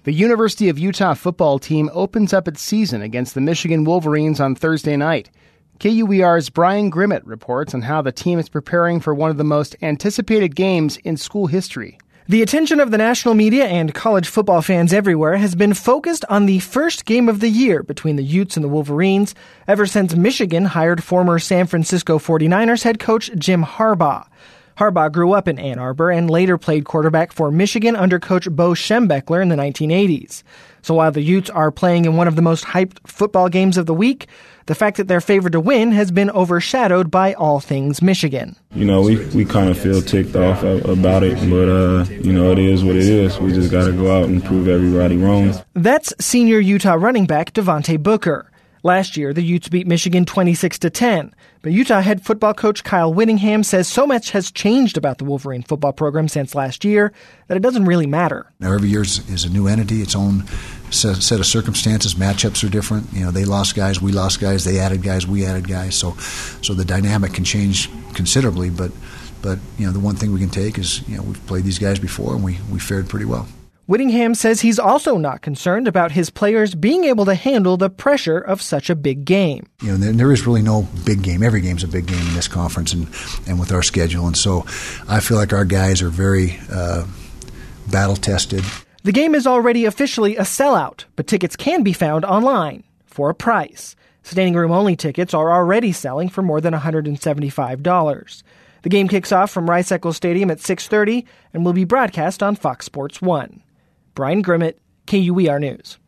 The University of Utah football team opens up its season against the Michigan Wolverines on Thursday night. KUER's Brian Grimmett reports on how the team is preparing for one of the most anticipated games in school history. The attention of the national media and college football fans everywhere has been focused on the first game of the year between the Utes and the Wolverines ever since Michigan hired former San Francisco 49ers head coach Jim Harbaugh. Harbaugh grew up in Ann Arbor and later played quarterback for Michigan under coach Bo Schembechler in the 1980s. So while the Utes are playing in one of the most hyped football games of the week, the fact that they're favored to win has been overshadowed by all things Michigan. We kind of feel ticked off about it, but, it is what it is. We just got to go out and prove everybody wrong. That's senior Utah running back Devontae Booker. Last year, the Utes beat Michigan 26-10, but Utah head football coach Kyle Whittingham says so much has changed about the Wolverine football program since last year that it doesn't really matter. Now, every year is a new entity, its own set of circumstances. Matchups are different. They lost guys, we lost guys. They added guys, we added guys. So the dynamic can change considerably. But the one thing we can take is we've played these guys before and we fared pretty well. Whittingham says he's also not concerned about his players being able to handle the pressure of such a big game. There is really no big game. Every game's a big game in this conference and with our schedule. And so I feel like our guys are very battle-tested. The game is already officially a sellout, but tickets can be found online for a price. Standing room only tickets are already selling for more than $175. The game kicks off from Rice-Eccles Stadium at 6:30 and will be broadcast on Fox Sports 1. Brian Grimmett, KUER News.